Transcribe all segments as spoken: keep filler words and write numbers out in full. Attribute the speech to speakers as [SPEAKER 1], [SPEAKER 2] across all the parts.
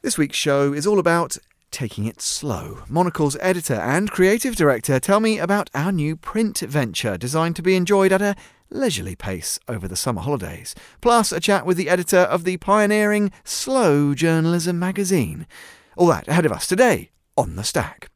[SPEAKER 1] This week's show is all about taking it slow. Monocle's editor and creative director tell me about our new print venture designed to be enjoyed at a leisurely pace over the summer holidays. Plus, a chat with the editor of the pioneering Slow Journalism magazine. All that ahead of us today on The Stack.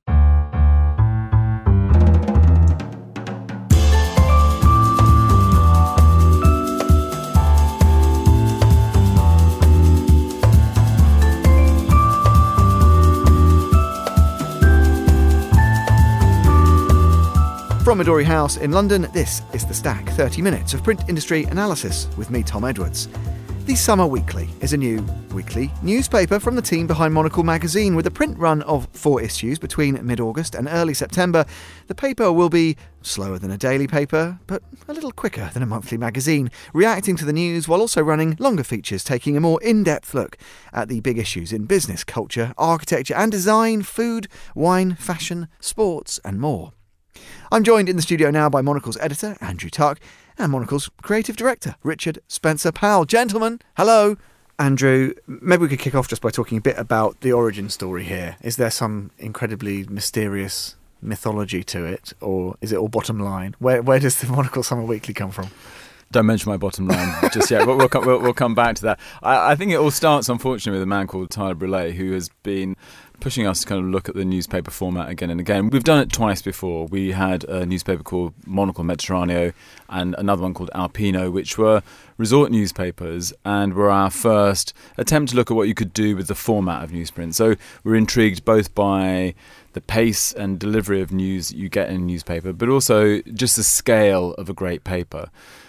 [SPEAKER 1] From Midori House in London, this is The Stack, thirty minutes of print industry analysis with me, Tom Edwards. The Summer Weekly is a new weekly newspaper from the team behind Monocle magazine. With a print run of four issues between mid-August and early September, the paper will be slower than a daily paper, but a little quicker than a monthly magazine, reacting to the news while also running longer features, taking a more in-depth look at the big issues in business, culture, architecture and design, food, wine, fashion, sports and more. I'm joined in the studio now by Monocle's editor, Andrew Tuck, and Monocle's creative director, Richard Spencer-Powell. Gentlemen, hello. Andrew, maybe we could kick off just by talking a bit about the origin story here. Is there some incredibly mysterious mythology to it, or is it all bottom line? Where where does the Monocle Summer Weekly come from?
[SPEAKER 2] Don't mention my bottom line just yet. We'll, we'll, come, we'll, we'll come back to that. I, I think it all starts, unfortunately, with a man called Tyler Brûlé, who has been pushing us to kind of look at the newspaper format again and again. We've done it twice before. We had a newspaper called Monocle Mediterraneo and another one called Alpino, which were resort newspapers and were our first attempt to look at what you could do with the format of newsprint. So we're intrigued both by the pace and delivery of news you get in a newspaper, but also just the scale of a great paper.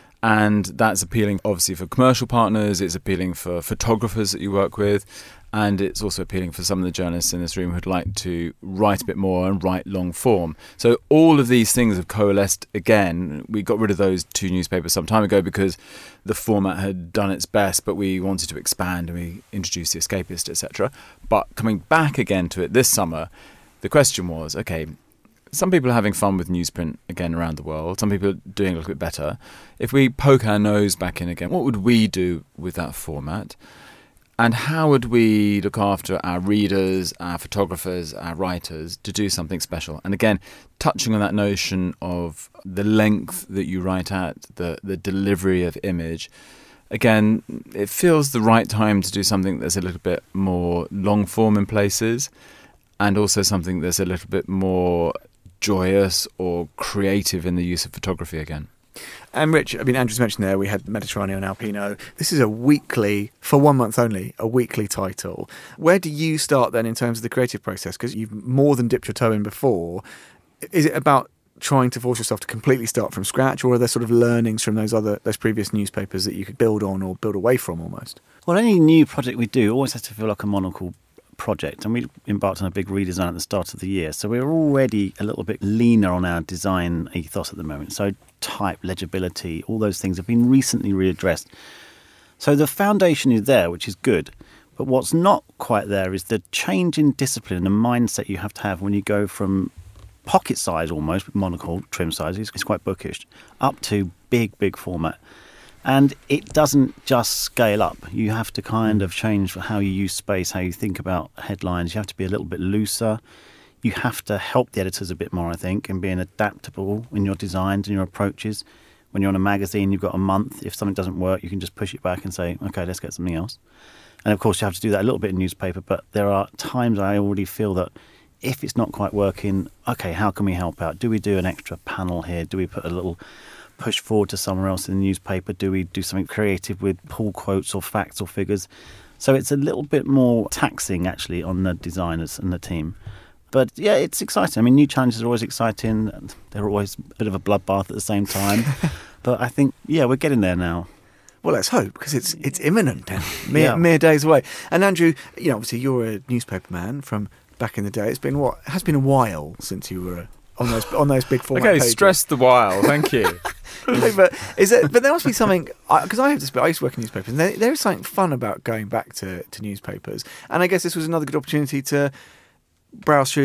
[SPEAKER 2] And that's appealing, obviously, for commercial partners, it's appealing for photographers that you work with, and it's also appealing for some of the journalists in this room who'd like to write a bit more and write long form. So all of these things have coalesced again. We got rid of those two newspapers some time ago because the format had done its best, but we wanted to expand and we introduced The Escapist, et cetera. But coming back again to it this summer, the question was, okay, some people are having fun with newsprint again around the world. Some people are doing a little bit better. If we poke our nose back in again, what would we do with that format? And how would we look after our readers, our photographers, our writers to do something special? And again, touching on that notion of the length that you write at, the, the delivery of image, again, it feels the right time to do something that's a little bit more long form in places and also something that's a little bit more joyous or creative in the use of photography again.
[SPEAKER 1] And Rich, I mean, Andrew's mentioned there, we had Mediterraneo and Alpino. This is a weekly, for one month only, a weekly title. Where do you start then in terms of the creative process? Because you've more than dipped your toe in before. Is it about trying to force yourself to completely start from scratch, or are there sort of learnings from those other those previous newspapers that you could build on or build away from almost?
[SPEAKER 3] Well, any new project we do always has to feel like a Monocle project, and we embarked on a big redesign at the start of the year, so we're already a little bit leaner on our design ethos at the moment. So type, legibility, all those things have been recently readdressed. So the foundation is there, which is good, but what's not quite there is the change in discipline and the mindset you have to have when you go from pocket size almost, with Monocle trim size, it's quite bookish, up to big, big format. And it doesn't just scale up. You have to kind of change how you use space, how you think about headlines. You have to be a little bit looser. You have to help the editors a bit more, I think, in being adaptable in your designs and your approaches. When you're on a magazine, you've got a month. If something doesn't work, you can just push it back and say, okay, let's get something else. And of course, you have to do that a little bit in newspaper, but there are times I already feel that if it's not quite working, okay, how can we help out? Do we do an extra panel here? Do we put a little push forward to somewhere else in the newspaper? Do we do something creative with pull quotes or facts or figures? So it's a little bit more taxing, actually, on the designers and the team. But yeah, it's exciting. I mean, new challenges are always exciting. They're always a bit of a bloodbath at the same time. But I think, yeah, we're getting there now.
[SPEAKER 1] Well, let's hope, because it's it's imminent, mere,
[SPEAKER 3] yeah.
[SPEAKER 1] mere days away. And Andrew, you know, obviously you're a newspaper man from back in the day. It's been what it has been a while since you were on those on those big format
[SPEAKER 2] okay,
[SPEAKER 1] pages.
[SPEAKER 2] stress the while. Thank you.
[SPEAKER 1] no, but is it? But there must be something, because I, I have to. I used to work in newspapers, and there, there is something fun about going back to, to newspapers. And I guess this was another good opportunity to browse through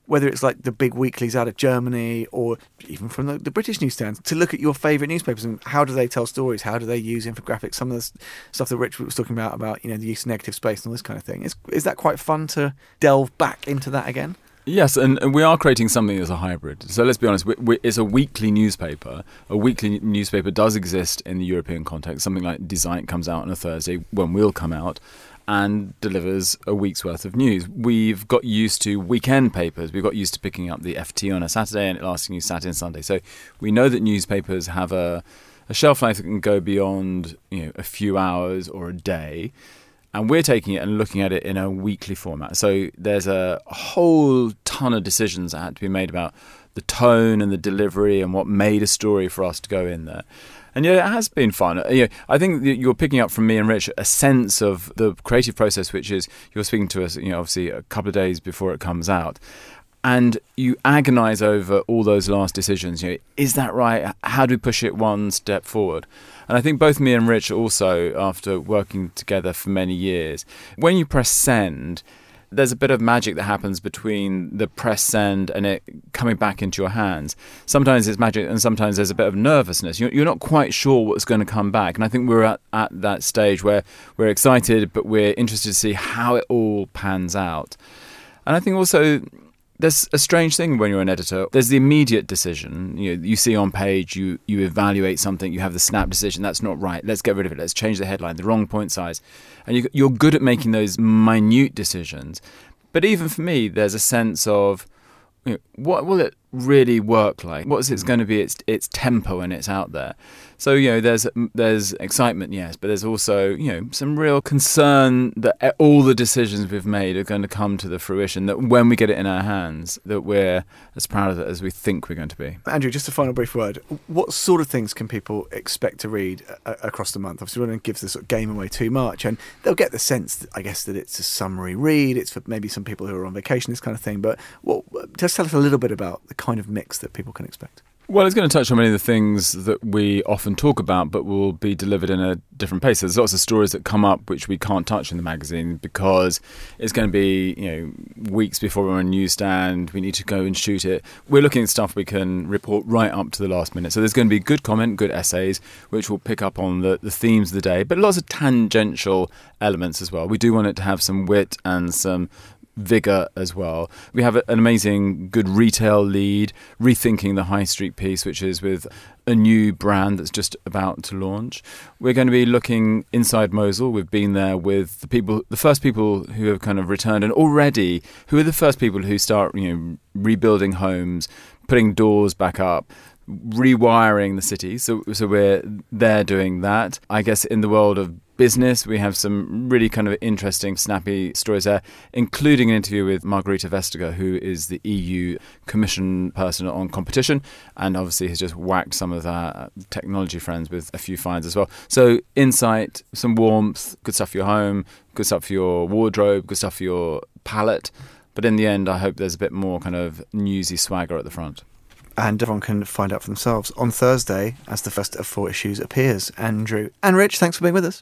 [SPEAKER 1] whether it's like the big weeklies out of Germany or even from the, the British newsstands, to look at your favourite newspapers and how do they tell stories, how do they use infographics, some of the stuff that Rich was talking about, about you know the use of negative space and all this kind of thing. Is, is that quite fun to delve back into that again?
[SPEAKER 2] Yes, and, and we are creating something as a hybrid. So let's be honest, we, we, it's a weekly newspaper. A weekly newspaper does exist in the European context. Something like Design comes out on a Thursday when we'll come out and delivers a week's worth of news. We've got used to weekend papers. We've got used to picking up the F T on a Saturday and it lasting you Saturday and Sunday. So we know that newspapers have a, a shelf life that can go beyond you know a few hours or a day. And we're taking it and looking at it in a weekly format. So there's a whole ton of decisions that had to be made about the tone and the delivery and what made a story for us to go in there. And yeah, it has been fun. You know, I think you're picking up from me and Rich a sense of the creative process, which is you're speaking to us, you know, obviously a couple of days before it comes out. And you agonise over all those last decisions. You know, is that right? How do we push it one step forward? And I think both me and Rich also, after working together for many years, when you press send, there's a bit of magic that happens between the press send and it coming back into your hands. Sometimes it's magic and sometimes there's a bit of nervousness. You're not quite sure what's going to come back. And I think we're at, at that stage where we're excited, but we're interested to see how it all pans out. And I think also there's a strange thing when you're an editor. There's the immediate decision. You know, you see on page, you you evaluate something, you have the snap decision. That's not right. Let's get rid of it. Let's change the headline, the wrong point size. And you, you're good at making those minute decisions. But even for me, there's a sense of, you know, what will it really work like? What is it going to be its its tempo when it's out there? So, you know, there's there's excitement, yes, but there's also, you know, some real concern that all the decisions we've made are going to come to the fruition, that when we get it in our hands, that we're as proud of it as we think we're going to be.
[SPEAKER 1] Andrew, just a final brief word. What sort of things can people expect to read a- across the month? Obviously, we don't want to give the sort of game away too much, and they'll get the sense, that, I guess, that it's a summary read. It's for maybe some people who are on vacation, this kind of thing. But what, just tell us a little bit about the kind of mix that people can expect.
[SPEAKER 2] Well, it's going to touch on many of the things that we often talk about, but will be delivered in a different pace. There's lots of stories that come up which we can't touch in the magazine because it's going to be, you know, weeks before we're on a newsstand. We need to go and shoot it. We're looking at stuff we can report right up to the last minute. So there's going to be good comment, good essays, which will pick up on the, the themes of the day, but lots of tangential elements as well. We do want it to have some wit and some vigour as well. We have an amazing good retail lead, rethinking the high street piece, which is with a new brand that's just about to launch. We're going to be looking inside Mosul. We've been there with the people, the first people who have kind of returned, and already who are the first people who start, you know, rebuilding homes, putting doors back up, rewiring the city. So, so we're there doing that. I guess in the world of business, we have some really kind of interesting, snappy stories there, including an interview with Margarita Vestager, who is the E U Commission person on competition, and obviously has just whacked some of our technology friends with a few fines as well. So insight, some warmth, good stuff for your home, good stuff for your wardrobe, good stuff for your palette. But in the end, I hope there's a bit more kind of newsy swagger at the front.
[SPEAKER 1] And everyone can find out for themselves on Thursday as the first of four issues appears. Andrew and Rich, thanks for being with us.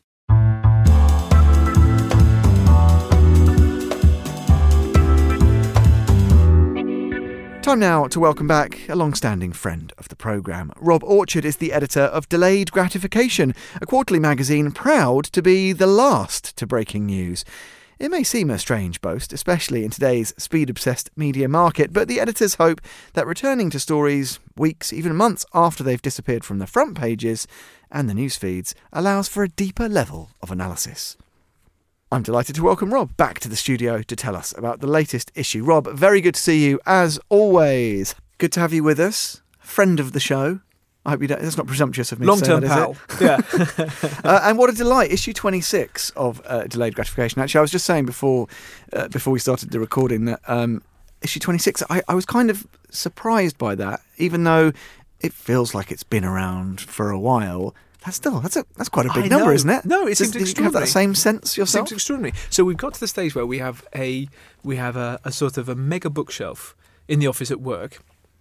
[SPEAKER 1] Time now to welcome back a long-standing friend of the programme. Rob Orchard is the editor of Delayed Gratification, a quarterly magazine proud to be the last to breaking news. It may seem a strange boast, especially in today's speed-obsessed media market, but the editors hope that returning to stories weeks, even months after they've disappeared from the front pages and the news feeds allows for a deeper level of analysis. I'm delighted to welcome Rob back to the studio to tell us about the latest issue. Rob, very good to see you, as always. Good to have you with us. Friend of the show. I hope you don't, that's not presumptuous of me to say that,
[SPEAKER 4] pal.
[SPEAKER 1] is it? Yeah. uh, and what a delight. Issue twenty-six of uh, Delayed Gratification. Actually, I was just saying before uh, before we started the recording that um, issue twenty-six, I, I was kind of surprised by that, even though it feels like it's been around for a while. That's still, that's a, that's quite a big
[SPEAKER 4] I
[SPEAKER 1] number,
[SPEAKER 4] know.
[SPEAKER 1] isn't it?
[SPEAKER 4] No, it seems
[SPEAKER 1] Does, did you
[SPEAKER 4] extraordinary.
[SPEAKER 1] have that same sense yourself?
[SPEAKER 4] It seems extraordinary. So we've got to the stage where we have a we have a, a sort of a mega bookshelf in the office at work,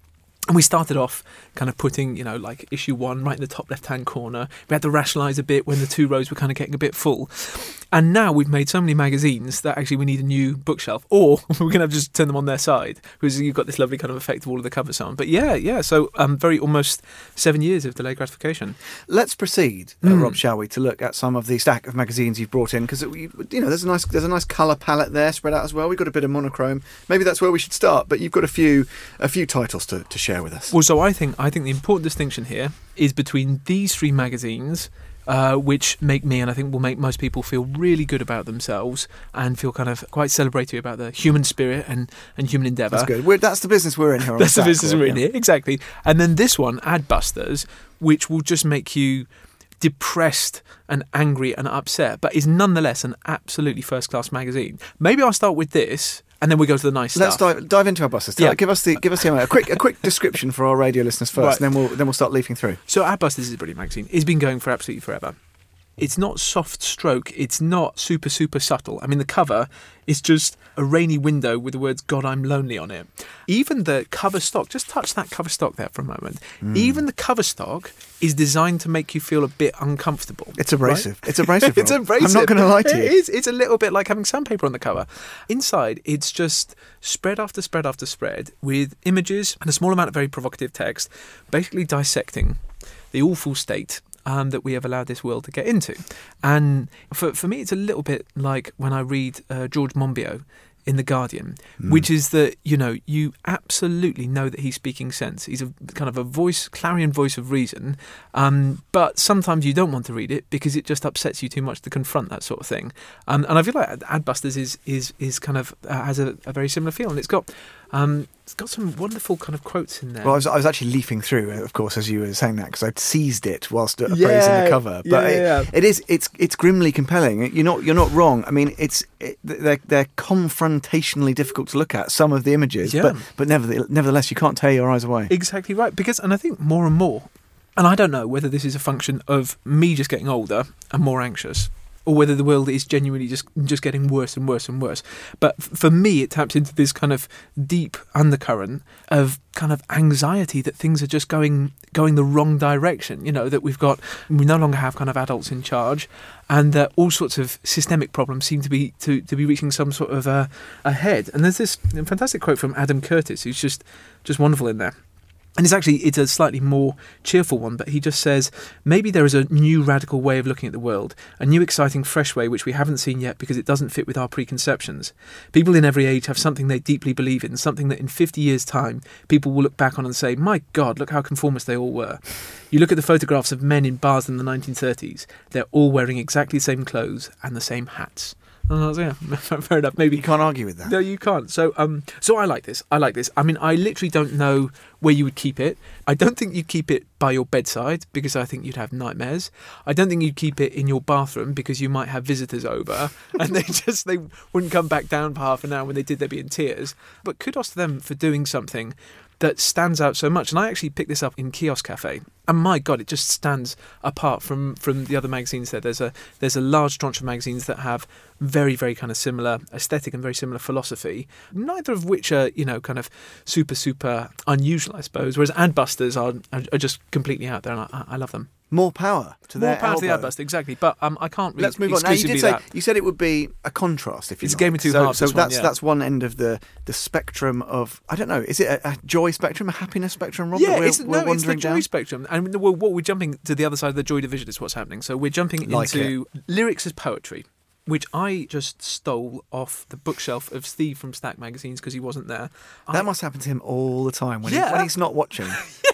[SPEAKER 4] And we started off kind of putting, you know, like issue one right in the top left-hand corner. We had to rationalise a bit when the two rows were kind of getting a bit full. And now we've made so many magazines that actually we need a new bookshelf. Or we're going to just turn them on their side, because you've got this lovely kind of effect of all of the covers on. But yeah, yeah, so um, very almost seven years of delayed gratification.
[SPEAKER 1] Let's proceed, uh,
[SPEAKER 4] Mm.
[SPEAKER 1] Rob, shall we, to look at some of the stack of magazines you've brought in, because you know there's a nice there's a nice colour palette there spread out as well. We've got a bit of monochrome. Maybe that's where we should start. But you've got a few a few titles to, to share with us.
[SPEAKER 4] Well, so I think I think the important distinction here is between these three magazines, uh, which make me, and I think will make most people, feel really good about themselves and feel kind of quite celebratory about the human spirit and, and human endeavour.
[SPEAKER 1] That's good. We're, that's the business we're in here. On
[SPEAKER 4] That's the
[SPEAKER 1] Stack,
[SPEAKER 4] business
[SPEAKER 1] Rob,
[SPEAKER 4] we're in
[SPEAKER 1] yeah.
[SPEAKER 4] here, exactly. And then this one, Adbusters, which will just make you depressed and angry and upset, but is nonetheless an absolutely first-class magazine. Maybe I'll start with this, and then we go to the nice
[SPEAKER 1] Let's
[SPEAKER 4] stuff.
[SPEAKER 1] dive, dive into our busters.
[SPEAKER 4] Yeah.
[SPEAKER 1] Give us the give us the, a quick a quick description for our radio listeners first,
[SPEAKER 4] Right.
[SPEAKER 1] and then we'll then we'll start leafing through.
[SPEAKER 4] So Adbusters is a brilliant magazine. It's been going for absolutely forever. It's not soft stroke. It's not super, super subtle. I mean, the cover is just a rainy window with the words, God, I'm lonely on it. Even the cover stock, just touch that cover stock there for a moment.
[SPEAKER 1] Mm.
[SPEAKER 4] Even the cover stock is designed to make you feel a bit uncomfortable.
[SPEAKER 1] It's abrasive.
[SPEAKER 4] right?
[SPEAKER 1] It's abrasive.
[SPEAKER 4] It's
[SPEAKER 1] Rob.
[SPEAKER 4] abrasive.
[SPEAKER 1] I'm not going to lie to you.
[SPEAKER 4] It is. It's a little bit like having sandpaper on the cover. Inside, it's just spread after spread after spread with images and a small amount of very provocative text, basically dissecting the awful state Um, that we have allowed this world to get into. And for for me, it's a little bit like when I read uh, George Monbiot in The Guardian,
[SPEAKER 1] Mm.
[SPEAKER 4] which is that, you know, you absolutely know that he's speaking sense. He's a kind of a voice, clarion voice of reason, um, but sometimes you don't want to read it because it just upsets you too much to confront that sort of thing. Um, and I feel like Adbusters is is is kind of uh, has a, a very similar feel, and it's got um, it's got some wonderful kind of quotes in there.
[SPEAKER 1] Well, I was, I was actually leafing through, of course, as you were saying that, because I'd seized it whilst appraising
[SPEAKER 4] Yeah,
[SPEAKER 1] the cover. But
[SPEAKER 4] yeah,
[SPEAKER 1] it,
[SPEAKER 4] yeah.
[SPEAKER 1] it is it's it's grimly compelling. You're not you're not wrong. I mean, it's it, they're they're confrontationally difficult to look at, some of the images,
[SPEAKER 4] Yeah.
[SPEAKER 1] but but nevertheless, nevertheless, you can't tear your eyes away.
[SPEAKER 4] Exactly right. Because, and I think more and more, and I don't know whether this is a function of me just getting older and more anxious, or whether the world is genuinely just just getting worse and worse and worse. But f- for me, it taps into this kind of deep undercurrent of kind of anxiety that things are just going going the wrong direction. You know, that we've got, we no longer have kind of adults in charge, and that all sorts of systemic problems seem to be to, to be reaching some sort of uh, a head. And there's this fantastic quote from Adam Curtis, who's just just wonderful in there. And it's actually, it's a slightly more cheerful one, but he just says, maybe there is a new radical way of looking at the world, a new exciting fresh way which we haven't seen yet because it doesn't fit with our preconceptions. People in every age have something they deeply believe in, something that in fifty years' time people will look back on and say, my God, look how conformist they all were. You look at the photographs of men in bars in the nineteen thirties, they're all wearing exactly the same clothes and the same hats. And I was, yeah, fair enough. Maybe
[SPEAKER 1] You can't argue with that.
[SPEAKER 4] no, you can't. So, um, so I like this. I like this. I mean, I literally don't know where you would keep it. I don't think you'd keep it by your bedside because I think you'd have nightmares. I don't think you'd keep it in your bathroom because you might have visitors over and they just they wouldn't come back down for half an hour. When they did, they'd be in tears. But kudos to them for doing something that stands out so much. And I actually picked this up in Kiosk Cafe, and my God, it just stands apart from from the other magazines there. There's a there's a large tranche of magazines that have very, very kind of similar aesthetic and very similar philosophy, neither of which are, you know, kind of super, super unusual, I suppose, whereas Adbusters are, are, are just completely out there, and I, I love them.
[SPEAKER 1] More power to
[SPEAKER 4] More
[SPEAKER 1] their
[SPEAKER 4] power to the
[SPEAKER 1] elbow.
[SPEAKER 4] Adbuster, exactly. But um, I can't really
[SPEAKER 1] Let's move on. Now, you
[SPEAKER 4] exclusively
[SPEAKER 1] did say
[SPEAKER 4] that.
[SPEAKER 1] you said it would be a contrast. If you
[SPEAKER 4] It's a
[SPEAKER 1] like.
[SPEAKER 4] game of two
[SPEAKER 1] so,
[SPEAKER 4] halves,
[SPEAKER 1] So
[SPEAKER 4] this one,
[SPEAKER 1] that's
[SPEAKER 4] yeah.
[SPEAKER 1] that's one end of the the spectrum of, I don't know. Is it a, a joy spectrum, a happiness spectrum, Rob?
[SPEAKER 4] Yeah,
[SPEAKER 1] that we're,
[SPEAKER 4] it's,
[SPEAKER 1] we're
[SPEAKER 4] no, it's the
[SPEAKER 1] wandering
[SPEAKER 4] joy
[SPEAKER 1] down?
[SPEAKER 4] spectrum. And well, what we're jumping to the other side of the joy division is what's happening. So we're jumping
[SPEAKER 1] Like
[SPEAKER 4] into lyrics as poetry, which I just stole off the bookshelf of Steve from Stack Magazines because he wasn't there.
[SPEAKER 1] That
[SPEAKER 4] I,
[SPEAKER 1] must happen to him all the time when, he,
[SPEAKER 4] Yeah.
[SPEAKER 1] when he's not watching.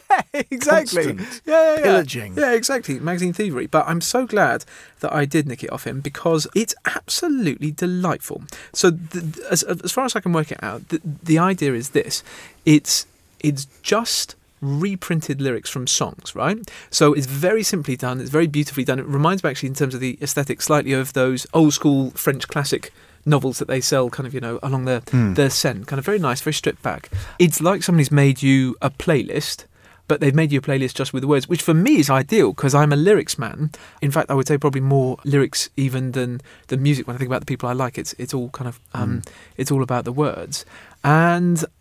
[SPEAKER 4] exactly.
[SPEAKER 1] Constant
[SPEAKER 4] Yeah, yeah, yeah.
[SPEAKER 1] pillaging.
[SPEAKER 4] Yeah, exactly. Magazine thievery. But I'm so glad that I did nick it off him because it's absolutely delightful. So the, as, as far as I can work it out, the, the idea is this. It's it's just reprinted lyrics from songs, right? So it's very simply done. It's very beautifully done. It reminds me actually in terms of the aesthetic slightly of those old school French classic novels that they sell kind of, you know, along the,
[SPEAKER 1] Hmm.
[SPEAKER 4] the Seine. Kind of very nice, very stripped back. It's like somebody's made you a playlist, but they've made you a playlist just with the words, which for me is ideal because I'm a lyrics man. In fact, I would say probably more lyrics even than the music. When I think about the people I like, it's it's all kind of um,
[SPEAKER 1] Mm.
[SPEAKER 4] it's all about the words. And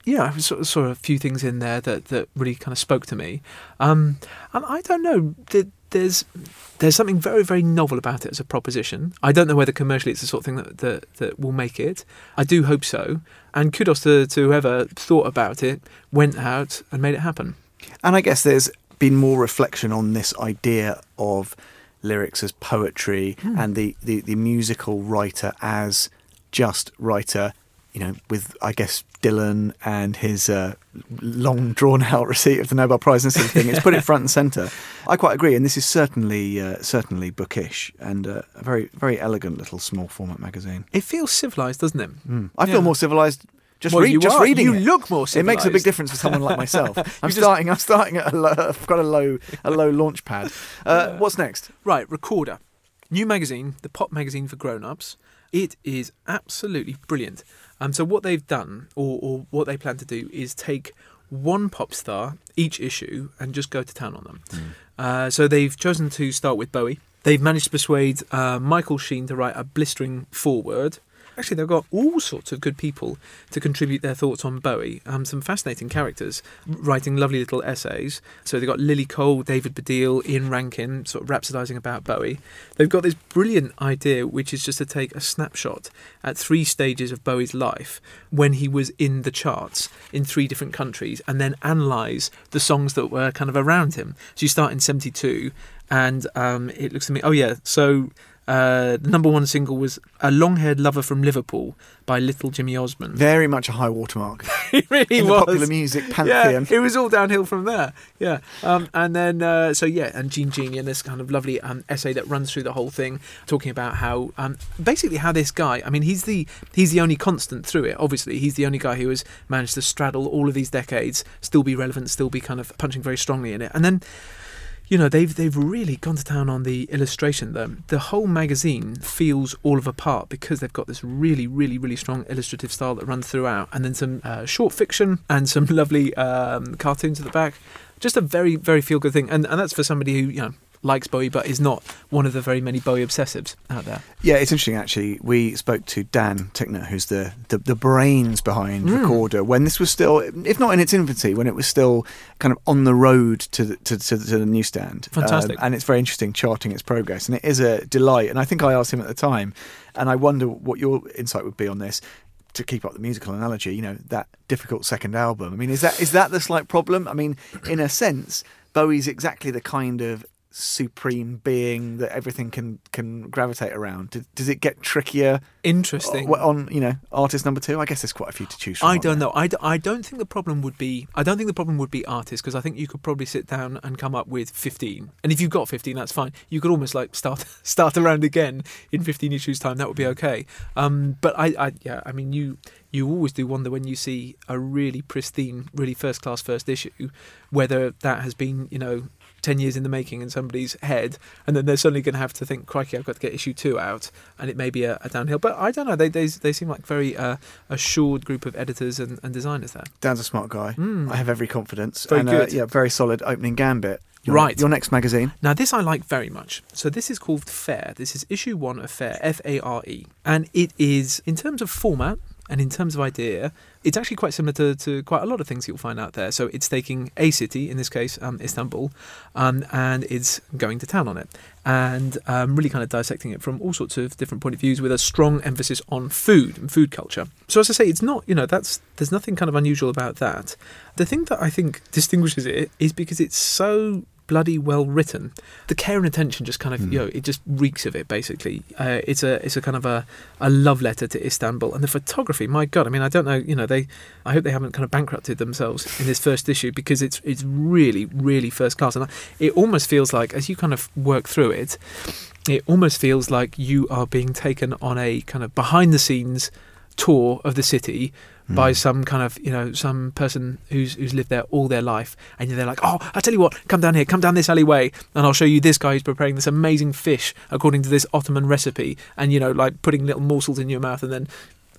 [SPEAKER 4] yeah, I sort of saw a few things in there that, that really kind of spoke to me. Um, and I don't know, there's there's something very, very novel about it as a proposition. I don't know whether commercially it's the sort of thing that, that, that will make it. I do hope so. And kudos to, to whoever thought about it, went out and made it happen.
[SPEAKER 1] And I guess there's been more reflection on this idea of lyrics as poetry mm. and the, the, the musical writer as just writer, you know, with, I guess, Dylan and his uh, long drawn-out receipt of the Nobel Prize and sort of thing. It's put it front and centre. I quite agree, and this is certainly uh, certainly bookish and uh, a very, very elegant little small-format magazine.
[SPEAKER 4] It feels civilised, doesn't it?
[SPEAKER 1] Mm. I feel yeah. more civilised just,
[SPEAKER 4] well,
[SPEAKER 1] read,
[SPEAKER 4] you
[SPEAKER 1] just
[SPEAKER 4] are.
[SPEAKER 1] reading
[SPEAKER 4] you
[SPEAKER 1] it.
[SPEAKER 4] You look more civilised.
[SPEAKER 1] It makes a big difference for someone like myself. I'm just... starting. I'm starting at a low. I've got a low, a low launch pad. Uh, what's next?
[SPEAKER 4] Right, Recorder, new magazine, the pop magazine for grown-ups. It is absolutely brilliant. Um, so what they've done, or, or what they plan to do, is take one pop star each issue and just go to town on them. Mm. Uh, so they've chosen to start with Bowie. They've managed to persuade uh, Michael Sheen to write a blistering foreword. Actually, they've got all sorts of good people to contribute their thoughts on Bowie. Um, some fascinating characters writing lovely little essays. So they've got Lily Cole, David Baddiel, Ian Rankin, sort of rhapsodising about Bowie. They've got this brilliant idea, which is just to take a snapshot at three stages of Bowie's life when he was in the charts in three different countries, and then analyse the songs that were kind of around him. So you start in seventy-two, and um, it looks to me, oh yeah, so... Uh, the number one single was A Long-Haired Lover from Liverpool by Little Jimmy Osmond.
[SPEAKER 1] Very much a high watermark.
[SPEAKER 4] It really
[SPEAKER 1] in
[SPEAKER 4] was.
[SPEAKER 1] the popular music pantheon.
[SPEAKER 4] Yeah, it was all downhill from there. Yeah. Um, and then, uh, so yeah, and Gene Genie and this kind of lovely um, essay that runs through the whole thing, talking about how, um, basically how this guy, I mean, he's the he's the only constant through it, obviously. He's the only guy who has managed to straddle all of these decades, still be relevant, still be kind of punching very strongly in it. And then, you know, they've they've really gone to town on the illustration. The, the whole magazine feels all of a part because they've got this really, really, really strong illustrative style that runs throughout, and then some uh, short fiction and some lovely um, cartoons at the back. Just a very, very feel-good thing. And, and that's for somebody who, you know, likes Bowie but is not one of the very many Bowie obsessives out there.
[SPEAKER 1] Yeah, it's interesting actually. We spoke to Dan Tickner, who's the, the, the brains behind mm. Recorder, when this was still, if not in its infancy, when it was still kind of on the road to the, to, to, to the newsstand.
[SPEAKER 4] Fantastic.
[SPEAKER 1] Um, and it's very interesting charting its progress, and it is a delight. And I think I asked him at the time, and I wonder what your insight would be on this, to keep up the musical analogy, you know, that difficult second album. I mean, is that is that the slight problem? I mean, in a sense, Bowie's exactly the kind of supreme being that everything can can gravitate around. Does, does it get trickier?
[SPEAKER 4] Interesting.
[SPEAKER 1] On, you know, artist number two? I guess there's quite a few to choose from.
[SPEAKER 4] I don't know. I, d- I don't think the problem would be. I don't think the problem would be artists, because I think you could probably sit down and come up with fifteen. And if you've got fifteen, that's fine. You could almost like start start around again in fifteen issues time. That would be okay. Um, but I, I, yeah, I mean, you. You always do wonder when you see a really pristine, really first-class first issue, whether that has been, you know, ten years in the making in somebody's head, and then they're suddenly going to have to think, crikey, I've got to get issue two out, and it may be a, a downhill. But I don't know, they they, they seem like very uh, assured group of editors and, and designers there.
[SPEAKER 1] Dan's a smart guy. Mm. I have every confidence.
[SPEAKER 4] Very
[SPEAKER 1] and,
[SPEAKER 4] good.
[SPEAKER 1] Uh, yeah, very solid opening gambit. Your,
[SPEAKER 4] right.
[SPEAKER 1] Your next magazine.
[SPEAKER 4] Now, this I like very much. So this is called Fare. This is issue one of Fare, F A R E. And it is, in terms of format, and in terms of idea, it's actually quite similar to, to quite a lot of things you'll find out there. So it's taking a city, in this case um, Istanbul, um, and it's going to town on it. And um, really kind of dissecting it from all sorts of different point of views, with a strong emphasis on food and food culture. So as I say, it's not, you know, that's there's nothing kind of unusual about that. The thing that I think distinguishes it is because it's so bloody well written. The care and attention just kind of, mm. you know, it just reeks of it, basically. Uh, it's a it's a kind of a, a love letter to Istanbul. And the photography, my God, I mean, I don't know, you know, they, I hope they haven't kind of bankrupted themselves in this first issue, because it's it's really, really first class. And it almost feels like, as you kind of work through it, it almost feels like you are being taken on a kind of behind the scenes tour of the city by some kind of, you know, some person who's who's lived there all their life, and they're like, oh, I tell you what, come down here, come down this alleyway, and I'll show you this guy who's preparing this amazing fish according to this Ottoman recipe, and, you know, like putting little morsels in your mouth and then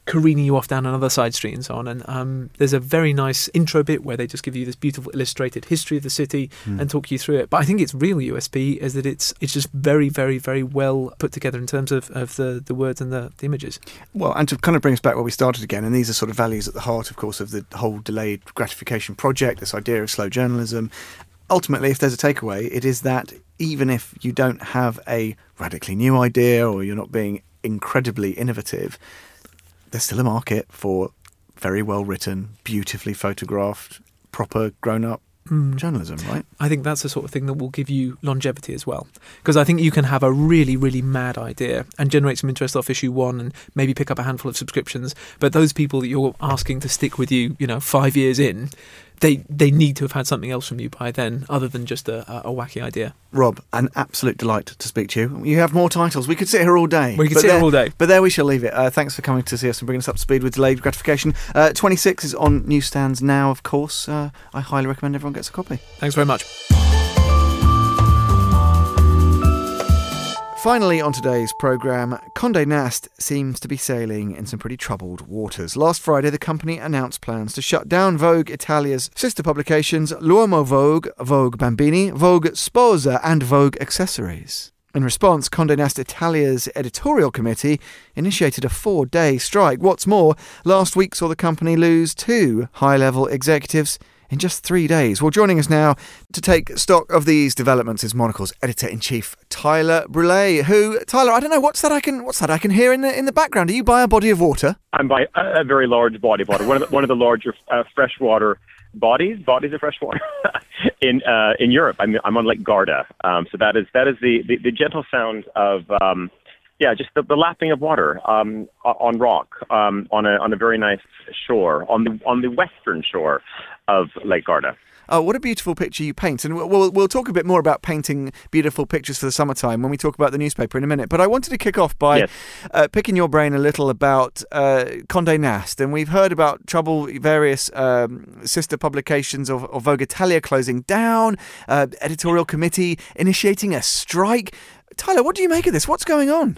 [SPEAKER 4] careening you off down another side street and so on. And um, there's a very nice intro bit where they just give you this beautiful illustrated history of the city mm. and talk you through it. But I think its real U S P is that it's it's just very, very, very well put together in terms of, of the, the words and the, the images.
[SPEAKER 1] Well, and to kind of bring us back where we started again, and these are sort of values at the heart, of course, of the whole delayed gratification project, this idea of slow journalism. Ultimately, if there's a takeaway, it is that even if you don't have a radically new idea or you're not being incredibly innovative, there's still a market for very well written, beautifully photographed, proper grown-up mm. journalism, right?
[SPEAKER 4] I think that's the sort of thing that will give you longevity as well. Because I think you can have a really, really mad idea and generate some interest off issue one and maybe pick up a handful of subscriptions. But those people that you're asking to stick with you, you know, five years in, they they need to have had something else from you by then other than just a, a, a wacky idea.
[SPEAKER 1] Rob, an absolute delight to speak to you. You have more titles. We could sit here all day.
[SPEAKER 4] We could sit
[SPEAKER 1] there,
[SPEAKER 4] here all day.
[SPEAKER 1] But there we shall leave it. Uh, thanks for coming to see us and bringing us up to speed with delayed gratification. Uh, twenty-six is on newsstands now, of course. Uh, I highly recommend everyone gets a copy.
[SPEAKER 4] Thanks very much.
[SPEAKER 1] Finally, on today's programme, Condé Nast seems to be sailing in some pretty troubled waters. Last Friday, the company announced plans to shut down Vogue Italia's sister publications L'Uomo Vogue, Vogue Bambini, Vogue Sposa and Vogue Accessories. In response, Condé Nast Italia's editorial committee initiated a four-day strike. What's more, last week saw the company lose two high-level executives in just three days. Well, joining us now to take stock of these developments is Monocle's editor-in-chief, Tyler Brûlé, who, Tyler, I don't know, what's that I can what's that I can hear in the in the background? Are you by a body of water?
[SPEAKER 5] I'm by a, a very large body of water, one of the, one of the larger uh, freshwater bodies, bodies of freshwater in uh, in Europe. I'm, I'm on Lake Garda, um, so that is that is the, the, the gentle sound of um, yeah, just the, the lapping of water um, on rock um, on a on a very nice shore on the on the western shore of Lake Garda.
[SPEAKER 1] Oh, what a beautiful picture you paint. And we'll, we'll talk a bit more about painting beautiful pictures for the summertime when we talk about the newspaper in a minute. But I wanted to kick off by
[SPEAKER 5] yes.
[SPEAKER 1] uh, picking your brain a little about uh, Condé Nast. And we've heard about trouble, various um, sister publications of, of Vogue Italia closing down, uh, editorial committee initiating a strike. Tyler, what do you make of this? What's going on?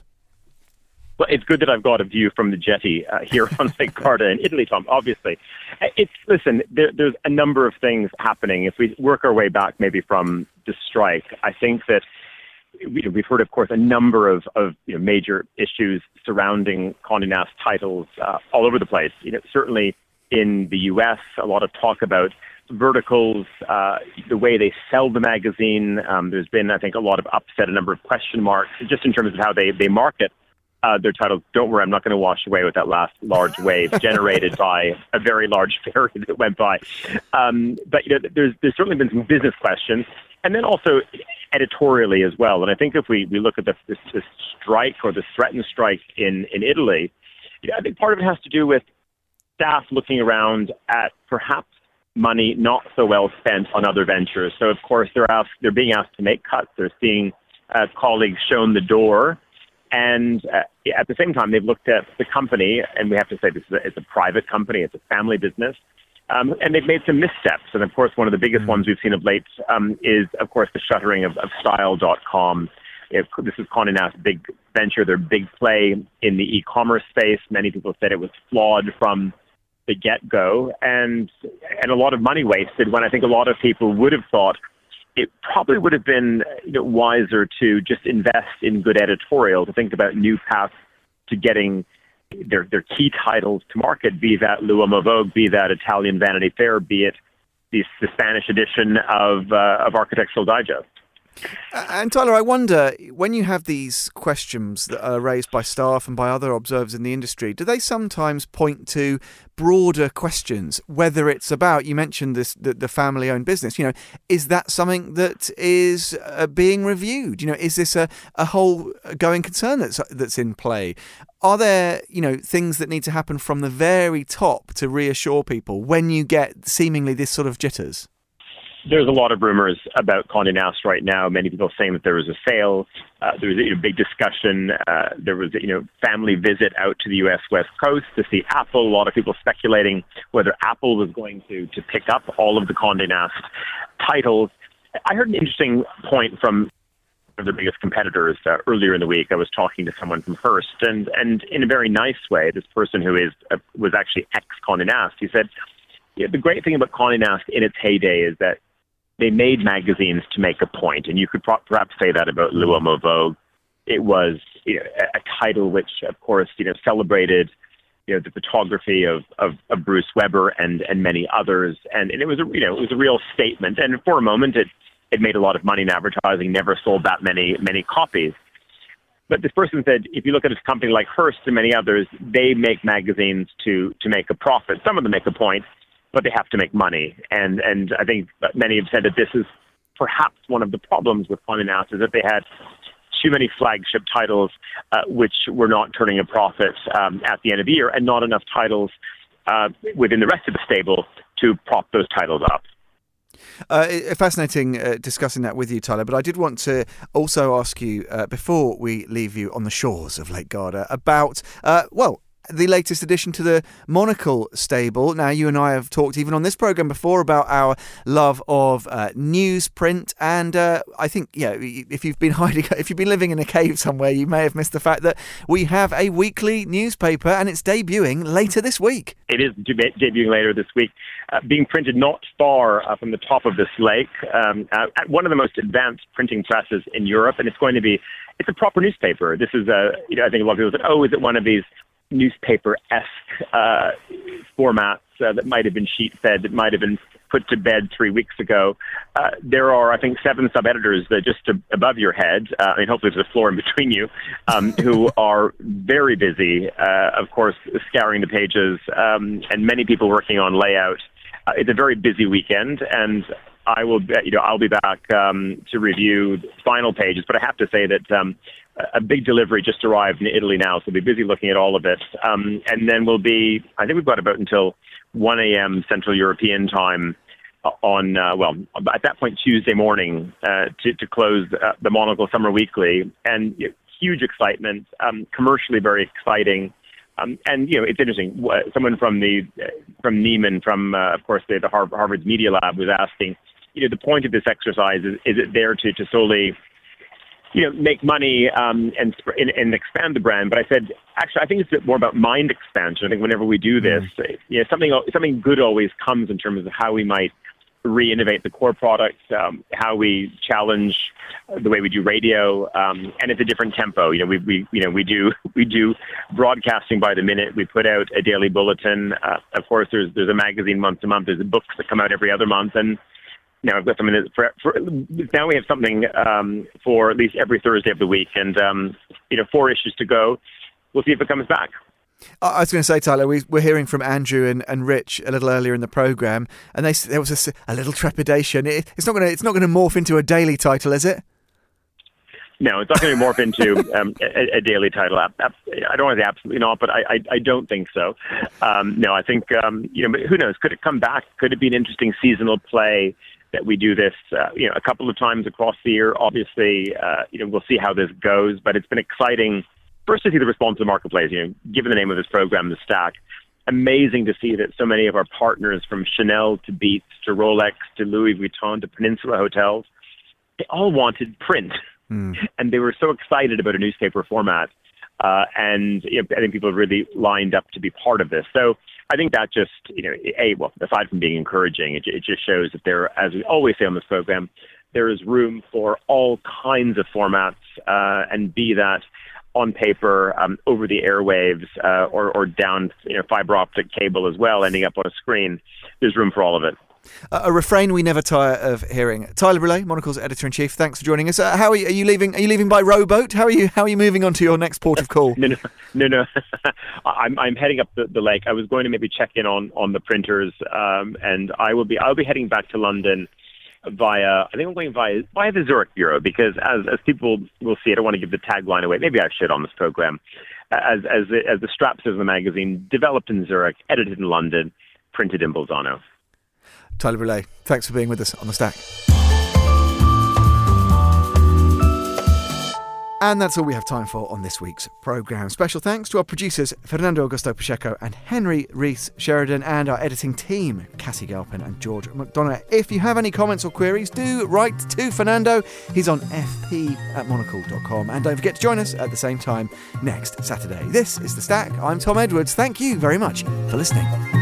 [SPEAKER 5] Well, it's good that I've got a view from the jetty uh, here on Lake Garda in Italy, Tom, obviously. It's, listen, there, there's a number of things happening. If we work our way back maybe from the strike, I think that we, we've heard, of course, a number of, of you know, major issues surrounding Condé Nast titles uh, all over the place. You know, certainly in the U S, a lot of talk about verticals, uh, the way they sell the magazine. Um, there's been, I think, a lot of upset, a number of question marks, just in terms of how they, they market Uh, their titles. Don't worry, I'm not going to wash away with that last large wave generated by a very large ferry that went by. Um, but you know, there's there's certainly been some business questions, and then also editorially as well. And I think if we, we look at the, this, this strike or the threatened strike in in Italy, you know, I think part of it has to do with staff looking around at perhaps money not so well spent on other ventures. So of course they're asked, they're being asked to make cuts. They're seeing uh, colleagues shown the door. And uh, at the same time, they've looked at the company, and we have to say this is a, it's a private company, it's a family business, um, and they've made some missteps. And of course, one of the biggest ones we've seen of late um, is, of course, the shuttering of, of Style dot com. If, this is Condé Nast's big venture, their big play in the e-commerce space. Many people said it was flawed from the get-go, and and a lot of money wasted when I think a lot of people would have thought it probably would have been, you know, wiser to just invest in good editorial, to think about new paths to getting their their key titles to market, be that L'Uomo Vogue, be that Italian Vanity Fair, be it the, the Spanish edition of uh, of Architectural Digest.
[SPEAKER 1] And Tyler, I wonder, when you have these questions that are raised by staff and by other observers in the industry, do they sometimes point to broader questions, whether it's about, you mentioned this, the, the family-owned business, you know, is that something that is uh, being reviewed? You know, is this a, a whole going concern that's that's in play? Are there, you know, things that need to happen from the very top to reassure people when you get seemingly this sort of jitters?
[SPEAKER 5] There's a lot of rumors about Condé Nast right now. Many people saying that there was a sale. Uh, there was a you know, big discussion. Uh, there was a you know, family visit out to the U S West Coast to see Apple. A lot of people speculating whether Apple was going to, to pick up all of the Condé Nast titles. I heard an interesting point from of their biggest competitors. Uh, earlier in the week, I was talking to someone from Hearst, and, and in a very nice way, this person who is uh, was actually ex-Condé Nast, he said, yeah, the great thing about Condé Nast in its heyday is that they made magazines to make a point, and you could pro- perhaps say that about L'Uomo Vogue. It was, you know, a, a title which, of course, you know, celebrated, you know, the photography of, of, of Bruce Weber and, and many others, and, and it was a, you know, it was a real statement. And for a moment, it it made a lot of money in advertising. Never sold that many many copies. But this person said, if you look at a company like Hearst and many others, they make magazines to to make a profit. Some of them make a point, but they have to make money. And and I think many have said that this is perhaps one of the problems with Condé Nast, is that they had too many flagship titles uh, which were not turning a profit um, at the end of the year, and not enough titles uh, within the rest of the stable to prop those titles up.
[SPEAKER 1] Uh, fascinating uh, discussing that with you, Tyler, but I did want to also ask you, uh, before we leave you on the shores of Lake Garda, about, uh, well, the latest addition to the Monocle stable. Now, you and I have talked even on this programme before about our love of uh, newsprint, and uh, I think, yeah, if you've been hiding, if you've been living in a cave somewhere, you may have missed the fact that we have a weekly newspaper, and it's debuting later this week.
[SPEAKER 5] It is deb- debuting later this week, uh, being printed not far uh, from the top of this lake, um, uh, at one of the most advanced printing presses in Europe, and it's going to be, it's a proper newspaper. This is a, you know, I think a lot of people said, oh, is it one of these newspaper-esque uh, formats uh, that might have been sheet-fed, that might have been put to bed three weeks ago. Uh, there are, I think, seven sub-editors that just above your head, uh, I mean, hopefully there's a floor in between you, um, who are very busy, uh, of course, scouring the pages, um, and many people working on layout. Uh, it's a very busy weekend, and I will, you know, I'll be back um, to review the final pages, but I have to say that um, a big delivery just arrived in Italy now, so we'll be busy looking at all of it. Um, and then we'll be, I think we've got about until one a.m. Central European time on, uh, well, at that point, Tuesday morning uh, to, to close uh, the Monocle Summer Weekly. And you know, huge excitement, um, commercially very exciting. Um, and, you know, it's interesting. Someone from the uh, from Neiman, from, uh, of course, the, the Harvard, Harvard's Media Lab was asking, you know, the point of this exercise, is, is it there to, to solely, you know, make money um, and, and and expand the brand? But I said, actually, I think it's a bit more about mind expansion. I think whenever we do this, mm. you know, something something good always comes in terms of how we might re-innovate the core product, um, how we challenge the way we do radio, um, and it's a different tempo. You know, we we you know we do we do broadcasting by the minute. We put out a daily bulletin. Uh, of course, there's there's a magazine month to month. There's books that come out every other month, and now I've got something that for, for now we have something um, for at least every Thursday of the week, and um, you know, four issues to go. We'll see if it comes back.
[SPEAKER 1] I was going to say, Tyler, we, we're hearing from Andrew and, and Rich a little earlier in the programme, and they, there was a, a little trepidation. It, it's not going to it's not going to morph into a daily title, is it?
[SPEAKER 5] No, it's not going to morph into um, a, a daily title. I don't want to say absolutely not, but I, I, I don't think so. Um, no, I think um, you know, who knows? Could it come back? Could it be an interesting seasonal play that we do this, uh, you know, a couple of times across the year? Obviously, uh, you know, we'll see how this goes, but it's been exciting. First, to see the response of the marketplace, you know, given the name of this program, The Stack. Amazing to see that so many of our partners, from Chanel to Beats to Rolex to Louis Vuitton to Peninsula Hotels, they all wanted print. Mm. And they were so excited about a newspaper format. Uh, and you know, I think people have really lined up to be part of this. So I think that just, you know, A, well, aside from being encouraging, it, it just shows that there, as we always say on this program, there is room for all kinds of formats, uh, and be that on paper, um, over the airwaves, uh, or, or down, you know, fiber optic cable as well, ending up on a screen. There's room for all of it.
[SPEAKER 1] Uh, a refrain we never tire of hearing. Tyler Brûlé, Monocle's editor-in-chief. Thanks for joining us. Uh, how are you, are you leaving? Are you leaving by rowboat? How are you? How are you moving on to your next port of call?
[SPEAKER 5] no, no, no, no. I'm I'm heading up the, the lake. I was going to maybe check in on, on the printers, um, and I will be. I'll be heading back to London via. I think I'm going via via the Zurich bureau, because as as people will see, I don't want to give the tagline away. Maybe I should on this program. As as the, as the strap says in the magazine, developed in Zurich, edited in London, printed in Bolzano.
[SPEAKER 1] Tyler Brûlé, thanks for being with us on The Stack. And that's all we have time for on this week's programme. Special thanks to our producers, Fernando Augusto Pacheco and Henry Rees Sheridan, and our editing team, Cassie Galpin and George McDonough. If you have any comments or queries, do write to Fernando. He's on f p at monocle dot com. And don't forget to join us at the same time next Saturday. This is The Stack. I'm Tom Edwards. Thank you very much for listening.